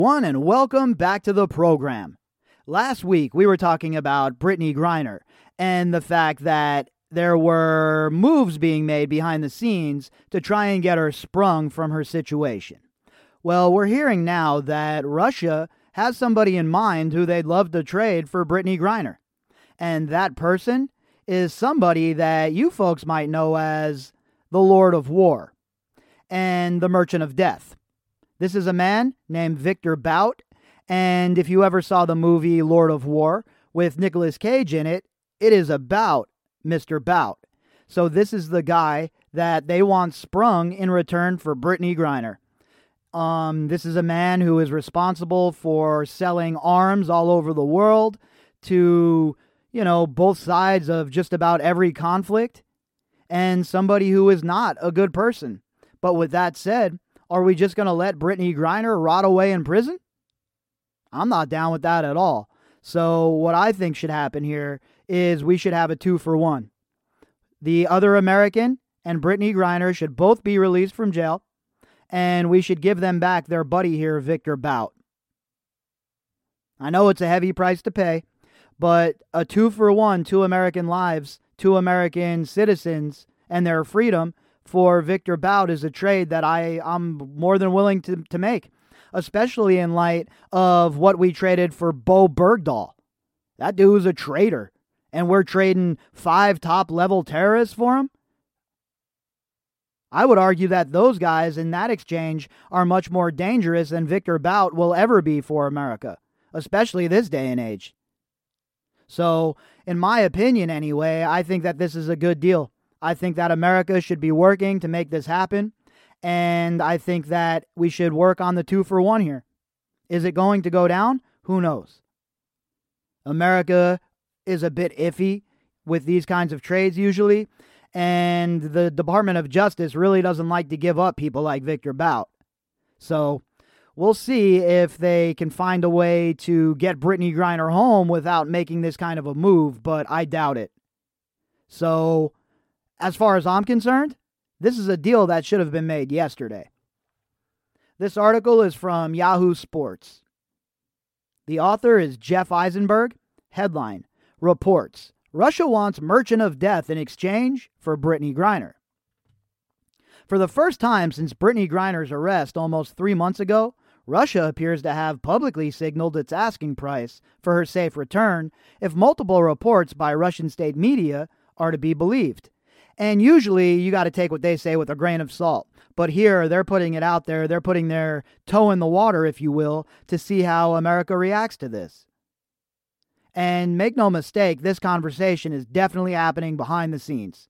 And welcome back to the program. Last week, we were talking about Brittany Griner and the fact that there were moves being made behind the scenes to try and get her sprung from her situation. Well, we're hearing now that Russia has somebody in mind who they'd love to trade for Brittany Griner. And that person is somebody that you folks might know as the Lord of War and the Merchant of Death. This is a man named Victor Bout, and if you ever saw the movie Lord of War with Nicolas Cage in it, it is about Mr. Bout. So this is the guy that they want sprung in return for Brittany Griner. This is a man who is responsible for selling arms all over the world to, both sides of just about every conflict, and somebody who is not a good person. But with that said, are we just going to let Brittany Griner rot away in prison? I'm not down with that at all. So what I think should happen here is we should have a 2-for-1. The other American and Brittany Griner should both be released from jail, and we should give them back their buddy here, Victor Bout. I know it's a heavy price to pay, but a 2-for-1, 2 American lives, 2 American citizens, and their freedom for Victor Bout is a trade that I'm more than willing to make, especially in light of what we traded for Bo Bergdahl. That dude's a traitor, and we're trading 5 top-level terrorists for him? I would argue that those guys in that exchange are much more dangerous than Victor Bout will ever be for America, especially this day and age. So, in my opinion anyway, I think that this is a good deal. I think that America should be working to make this happen, and I think that we should work on the 2-for-1 here. Is it going to go down? Who knows? America is a bit iffy with these kinds of trades usually, and the Department of Justice really doesn't like to give up people like Victor Bout. So we'll see if they can find a way to get Brittany Griner home without making this kind of a move, but I doubt it. So as far as I'm concerned, this is a deal that should have been made yesterday. This article is from Yahoo Sports. The author is Jeff Eisenberg. Headline: Reports: Russia wants Merchant of Death in exchange for Brittany Griner. For the first time since Brittany Griner's arrest almost 3 months ago, Russia appears to have publicly signaled its asking price for her safe return if multiple reports by Russian state media are to be believed. And usually you got to take what they say with a grain of salt. But here they're putting it out there. They're putting their toe in the water, if you will, to see how America reacts to this. And make no mistake, this conversation is definitely happening behind the scenes.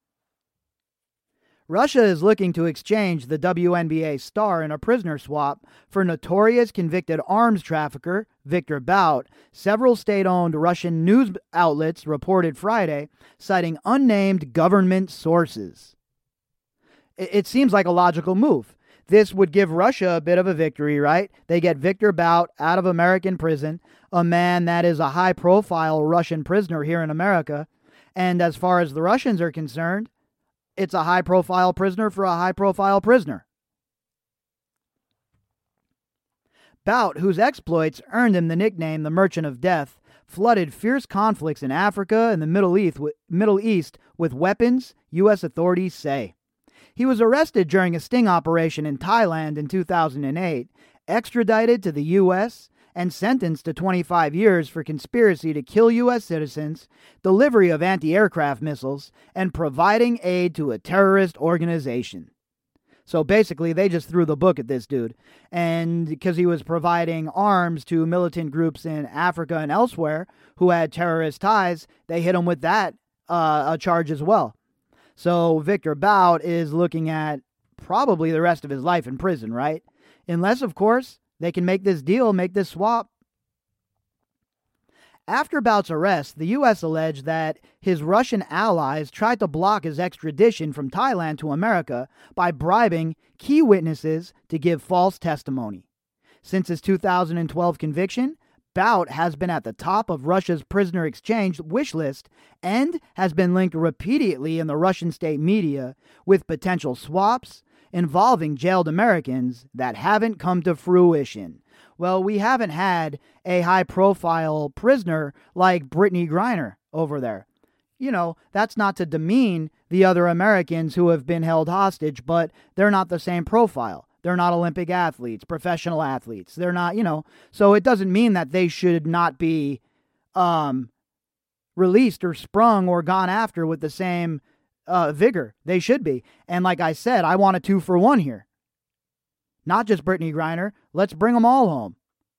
Russia is looking to exchange the WNBA star in a prisoner swap for notorious convicted arms trafficker Victor Bout, several state-owned Russian news outlets reported Friday, citing unnamed government sources. It seems like a logical move. This would give Russia a bit of a victory, right? They get Victor Bout out of American prison, a man that is a high-profile Russian prisoner here in America, and as far as the Russians are concerned, it's a high-profile prisoner for a high-profile prisoner. Bout, whose exploits earned him the nickname the Merchant of Death, flooded fierce conflicts in Africa and the Middle East with weapons, U.S. authorities say. He was arrested during a sting operation in Thailand in 2008, extradited to the U.S., and sentenced to 25 years for conspiracy to kill U.S. citizens, delivery of anti-aircraft missiles, and providing aid to a terrorist organization. So basically, they just threw the book at this dude. And because he was providing arms to militant groups in Africa and elsewhere who had terrorist ties, they hit him with that a charge as well. So Victor Bout is looking at probably the rest of his life in prison, right? Unless, of course, they can make this deal, make this swap. After Bout's arrest, the U.S. alleged that his Russian allies tried to block his extradition from Thailand to America by bribing key witnesses to give false testimony. Since his 2012 conviction, Bout has been at the top of Russia's prisoner exchange wish list and has been linked repeatedly in the Russian state media with potential swaps involving jailed Americans that haven't come to fruition. Well, we haven't had a high-profile prisoner like Brittany Griner over there. That's not to demean the other Americans who have been held hostage, but they're not the same profile. They're not Olympic athletes, professional athletes. They're not, so it doesn't mean that they should not be released or sprung or gone after with the same vigor. They should be. And like I said, I want a 2-for-1 here. Not just Brittany Griner. Let's bring them all home.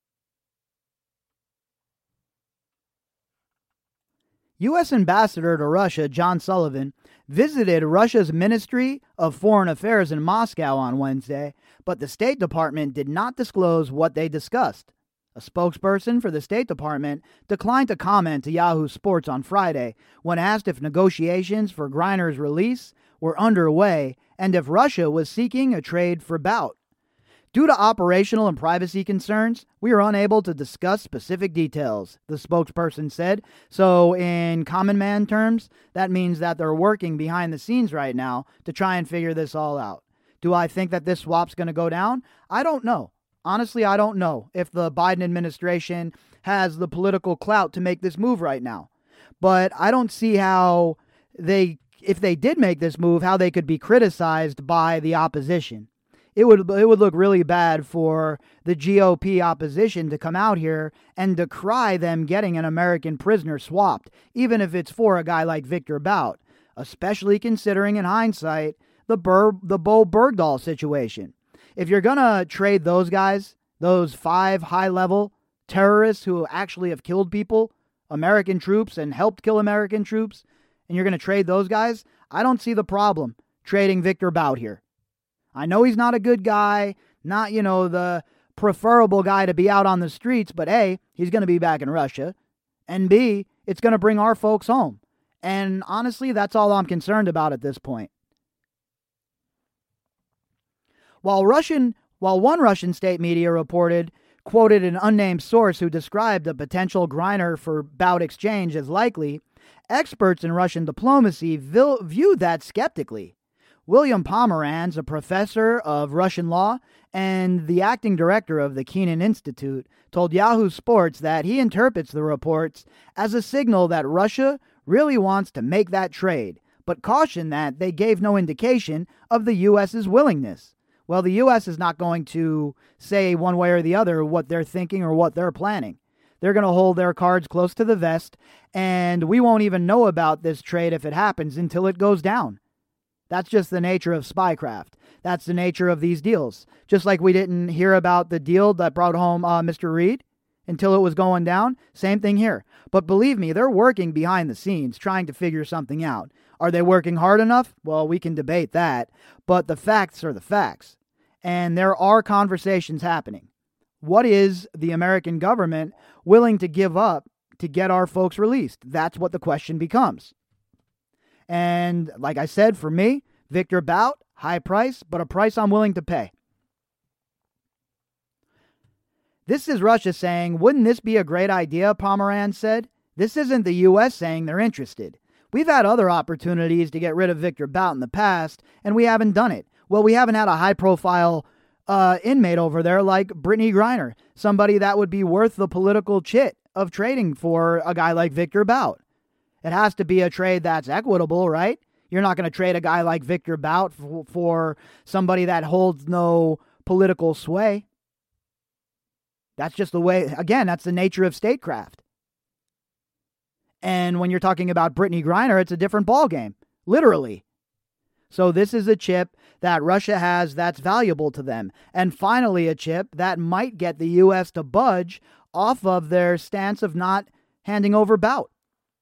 U.S. Ambassador to Russia, John Sullivan, visited Russia's Ministry of Foreign Affairs in Moscow on Wednesday, but the State Department did not disclose what they discussed. A spokesperson for the State Department declined to comment to Yahoo Sports on Friday when asked if negotiations for Griner's release were underway and if Russia was seeking a trade for Bout. Due to operational and privacy concerns, we are unable to discuss specific details, the spokesperson said. So in common man terms, that means that they're working behind the scenes right now to try and figure this all out. Do I think that this swap's going to go down? I don't know. Honestly, I don't know if the Biden administration has the political clout to make this move right now. But I don't see how if they did make this move, how they could be criticized by the opposition. It would look really bad for the GOP opposition to come out here and decry them getting an American prisoner swapped, even if it's for a guy like Victor Bout, especially considering in hindsight the Bo Bergdahl situation. If you're going to trade those guys, those 5 high-level terrorists who actually have killed people, American troops, and helped kill American troops, and you're going to trade those guys, I don't see the problem trading Victor Bout here. I know he's not a good guy, not, the preferable guy to be out on the streets, but A, he's going to be back in Russia, and B, it's going to bring our folks home. And honestly, that's all I'm concerned about at this point. While one Russian state media quoted an unnamed source who described a potential Griner for Bout exchange as likely, experts in Russian diplomacy viewed that skeptically. William Pomeranz, a professor of Russian law and the acting director of the Kennan Institute, told Yahoo Sports that he interprets the reports as a signal that Russia really wants to make that trade, but cautioned that they gave no indication of the U.S.'s willingness. Well, the U.S. is not going to say one way or the other what they're thinking or what they're planning. They're going to hold their cards close to the vest, and we won't even know about this trade if it happens until it goes down. That's just the nature of spycraft. That's the nature of these deals. Just like we didn't hear about the deal that brought home Mr. Reed until it was going down, same thing here. But believe me, they're working behind the scenes trying to figure something out. Are they working hard enough? Well, we can debate that, but the facts are the facts. And there are conversations happening. What is the American government willing to give up to get our folks released? That's what the question becomes. And like I said, for me, Victor Bout, high price, but a price I'm willing to pay. This is Russia saying, wouldn't this be a great idea, Pomeranz said. This isn't the U.S. saying they're interested. We've had other opportunities to get rid of Victor Bout in the past, and we haven't done it. Well, we haven't had a high-profile inmate over there like Brittany Griner, somebody that would be worth the political chit of trading for a guy like Victor Bout. It has to be a trade that's equitable, right? You're not going to trade a guy like Victor Bout for somebody that holds no political sway. That's just the way, again, that's the nature of statecraft. And when you're talking about Brittany Griner, it's a different ballgame, literally. So this is a chip that Russia has that's valuable to them. And finally, a chip that might get the U.S. to budge off of their stance of not handing over Bout.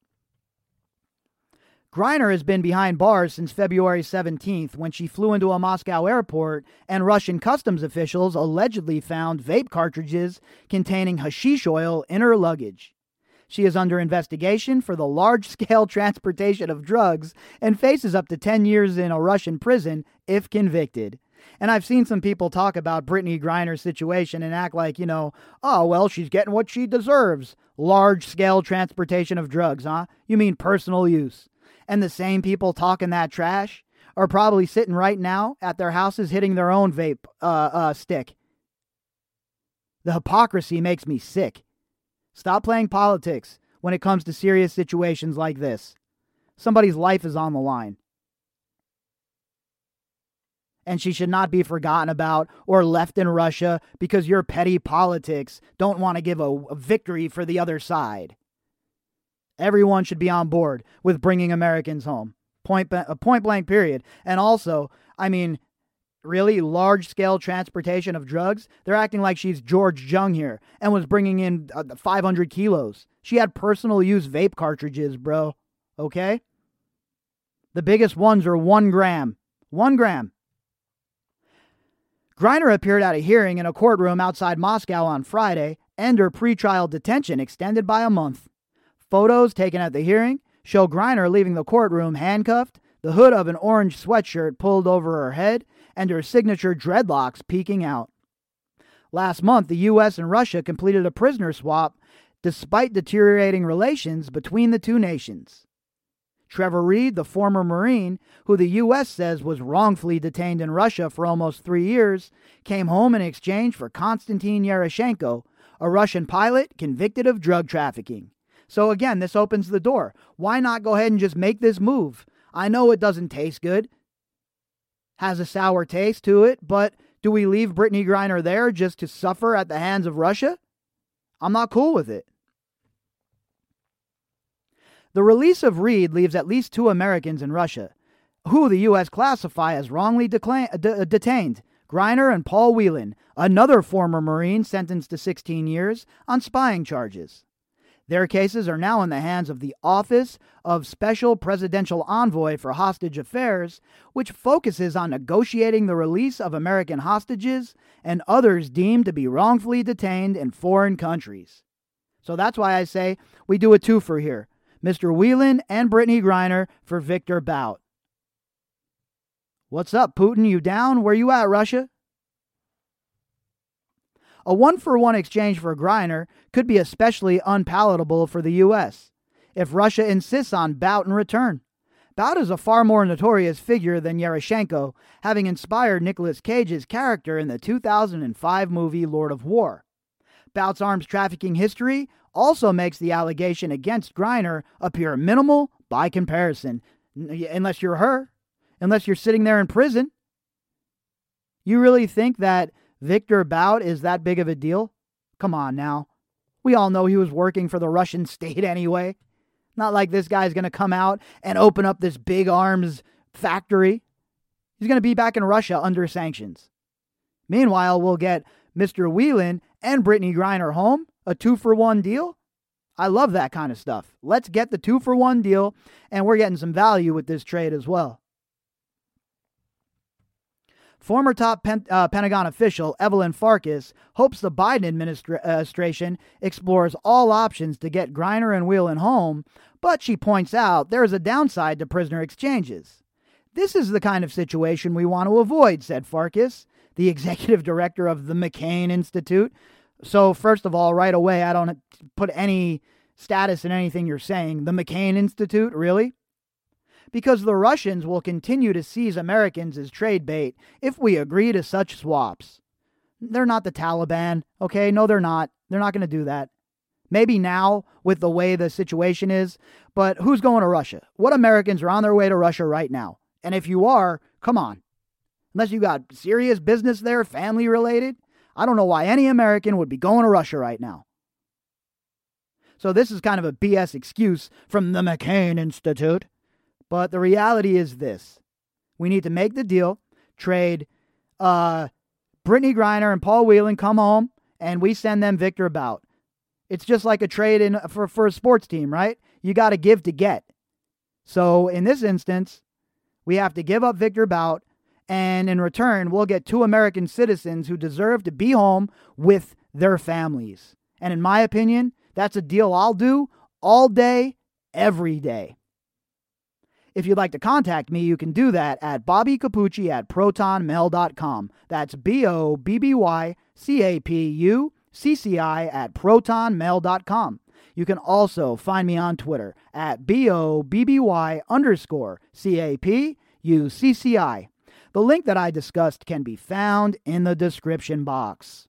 Griner has been behind bars since February 17th when she flew into a Moscow airport and Russian customs officials allegedly found vape cartridges containing hashish oil in her luggage. She is under investigation for the large-scale transportation of drugs and faces up to 10 years in a Russian prison if convicted. And I've seen some people talk about Brittany Griner's situation and act like, oh, well, she's getting what she deserves. Large-scale transportation of drugs, huh? You mean personal use. And the same people talking that trash are probably sitting right now at their houses hitting their own vape stick. The hypocrisy makes me sick. Stop playing politics when it comes to serious situations like this. Somebody's life is on the line. And she should not be forgotten about or left in Russia because your petty politics don't want to give a victory for the other side. Everyone should be on board with bringing Americans home. Point blank period. And also, I mean, really large-scale transportation of drugs? They're acting like she's George Jung here and was bringing in 500 kilos. She had personal use vape cartridges, bro. Okay? The biggest ones are 1 gram. 1 gram. Griner appeared at a hearing in a courtroom outside Moscow on Friday, and her pretrial detention extended by a month. Photos taken at the hearing show Griner leaving the courtroom handcuffed, the hood of an orange sweatshirt pulled over her head, and her signature dreadlocks peeking out. Last month, the U.S. and Russia completed a prisoner swap despite deteriorating relations between the two nations. Trevor Reed, the former Marine, who the U.S. says was wrongfully detained in Russia for almost 3 years, came home in exchange for Konstantin Yaroshenko, a Russian pilot convicted of drug trafficking. So again, this opens the door. Why not go ahead and just make this move? I know it doesn't taste good, has a sour taste to it, but do we leave Brittany Griner there just to suffer at the hands of Russia? I'm not cool with it. The release of Reed leaves at least 2 Americans in Russia, who the U.S. classify as wrongly detained, Griner and Paul Whelan, another former Marine sentenced to 16 years on spying charges. Their cases are now in the hands of the Office of Special Presidential Envoy for Hostage Affairs, which focuses on negotiating the release of American hostages and others deemed to be wrongfully detained in foreign countries. So that's why I say we do a twofer here. Mr. Whelan and Brittany Griner for Victor Bout. What's up, Putin? You down? Where you at, Russia? A 1-for-1 exchange for Griner could be especially unpalatable for the U.S. if Russia insists on Bout in return. Bout is a far more notorious figure than Yaroshenko, having inspired Nicolas Cage's character in the 2005 movie Lord of War. Bout's arms trafficking history also makes the allegation against Griner appear minimal by comparison, unless you're her, unless you're sitting there in prison. You really think that Victor Bout is that big of a deal? Come on now. We all know he was working for the Russian state anyway. Not like this guy's going to come out and open up this big arms factory. He's going to be back in Russia under sanctions. Meanwhile, we'll get Mr. Whelan and Brittany Griner home, a 2-for-1 deal. I love that kind of stuff. Let's get the 2-for-1 deal, and we're getting some value with this trade as well. Former top Pentagon official Evelyn Farkas hopes the Biden administration explores all options to get Griner and Whelan home, but she points out there is a downside to prisoner exchanges. This is the kind of situation we want to avoid, said Farkas, the executive director of the McCain Institute. So first of all, right away, I don't put any status in anything you're saying. The McCain Institute, really? Because the Russians will continue to seize Americans as trade bait if we agree to such swaps. They're not the Taliban, okay? No, they're not. They're not going to do that. Maybe now, with the way the situation is, but who's going to Russia? What Americans are on their way to Russia right now? And if you are, come on. Unless you got serious business there, family related, I don't know why any American would be going to Russia right now. So this is kind of a BS excuse from the McCain Institute. But the reality is this. We need to make the deal, trade Brittany Griner and Paul Whelan come home, and we send them Victor Bout. It's just like a trade for a sports team, right? You got to give to get. So in this instance, we have to give up Victor Bout, and in return, we'll get 2 American citizens who deserve to be home with their families. And in my opinion, that's a deal I'll do all day, every day. If you'd like to contact me, you can do that at bobbycapucci@protonmail.com. That's BOBBYCAPUCCI@protonmail.com. You can also find me on Twitter at BOBBY_CAPUCCI. The link that I discussed can be found in the description box.